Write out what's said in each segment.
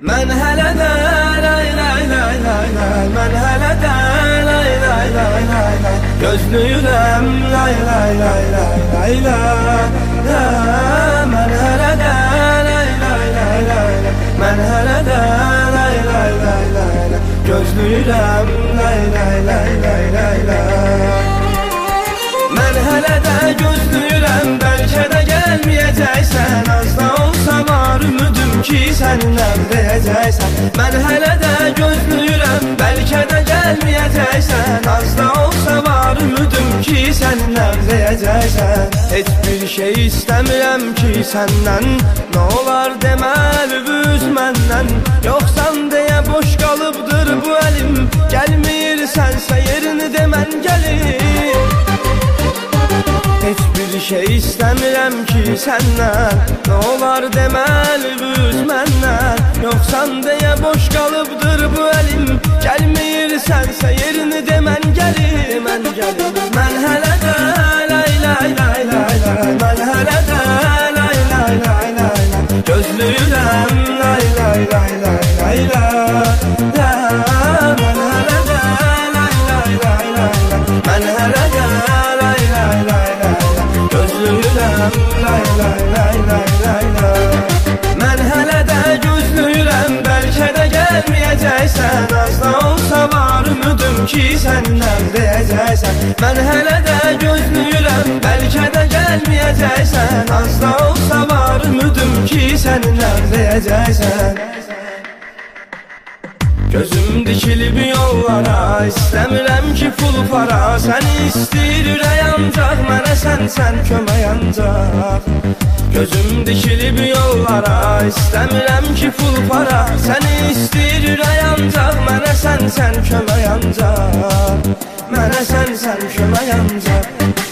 Mən hələ də lay lay lay lay lay, mən hələ də lay lay lay lay lay, gözləyirəm lay lay lay lay lay lay. Mən hələ də lay lay lay lay lay, mən hələ də lay lay lay lay lay, gözləyirəm lay lay lay lay lay lay. Mən hələ də gözləyirəm, bəlkə də gəlməyəcəksən, az da olsa var ümidim ki səninlə deyəcəksən. Mən hələ də gözləyirəm, bəlkə də gəlməyəcəksən, az da olsa var ümidim ki səninlə deyəcəksən. Heç bir şey istəmirəm ki səndən, nə olar deməli üz məndən, yoxsan deyə boş qalıbdır bu əlim, gəlməyirsənsə yerini demən gəlir. Heç bir şey istəmirəm ki səndən, nə olar deməli üz məndən, yoxsan deyə boş qalıbdır bu əlim, gəlməyirsənsə yerini demən gəlir. Mən hələ də lay lay lay lay lay, mən hələ də lay lay lay lay lay, gözləyirəm lay lay lay lay lay lay. Mən hələ də lay lay lay lay lay, mən hələ də lay lay lay lay, gözləyirəm lay lay lay lay lay lay. Mən hələ də gözləyirəm, bəlkə də gəlməyəcəksən, az da olsa var ümidim ki səninlə deyəcəksən. Mən hələ də gözləyirəm, bəlkə də gəlməyəcəksən, az da olsa var ümidim ki səninlə deyəcəksən. Gözüm dikilib yollara, istəmirəm ki pul para, səni istəyir ürək ancaq, mənə sən kömək ancaq. Gözüm dikilib yollara, istəmirəm ki pul para, səni istəyir ürək ancaq, mənə sən kömək ancaq, mənə sən kömək ancaq.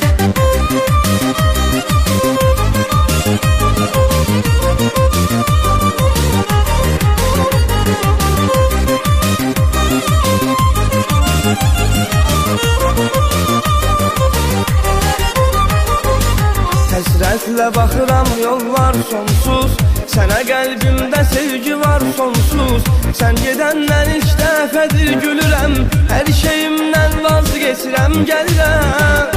Həsrətlə baxıram yollar sonsuz, sənə qəlbimdə sevgi var sonsuz. Sən gedəndən ilk dəfədir gülürəm, hər şeyimdən vazgeçirəm gəlirəm.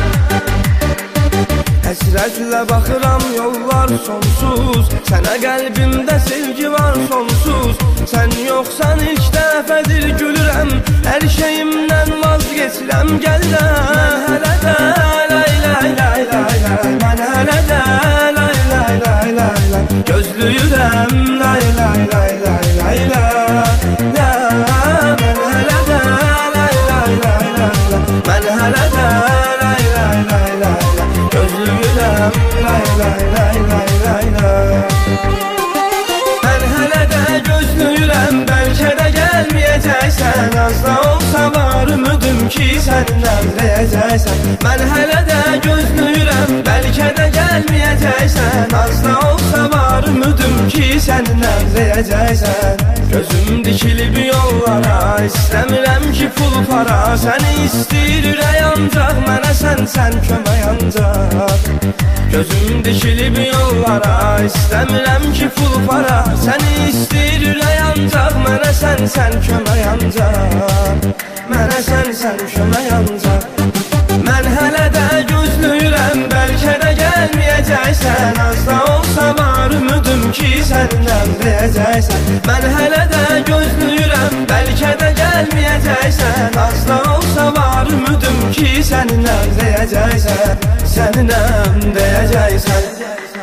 Həsrətlə baxıram yollar sonsuz, sənə qəlbimdə sevgi var sonsuz. Sən yoxsan ilk dəfədir gülürəm, hər şeyimdən vazgeçirəm gəlirəm. Mən hələ də lay lay lay lay lay, mən hələ də lay lay lay lay lay, gözləyirəm lay lay lay lay lay lay. Mən hələ də lay lay lay lay lay, mən hələ də lay lay lay lay lay, gözləyirəm lay lay lay lay lay lay. Mən hələ də gözləyirəm, bəlkə də gəlməyəcəksən, az da olsa var ümidim ki səninlə deyəcəksən. Mən hələ də gözləyirəm, bəlkə də gəlməyəcəksən, az da olsa var ümidim ki səninlə deyəcəksən. Gözüm dikilib yollara, istəmirəm ki pul para, səni istəyir ürək ancaq, mənə sən kömək ancaq. Gözüm dikilib yollara, istəmirəm ki pul para, səni istəyir ürək ancaq, mənə sən kömək ancaq, mənə sən kömək ancaq. Mən hələ də gözləyirəm, bəlkə də gəlməyəcəksən, az da olsa var ümidim ki səninlə deyəcəksən. Mən hələ də gözləyirəm, bəlkə də gəlməyəcəksən, az da olsa var ümidim ki səninlə deyəcəksən, səninlə deyəcəksən.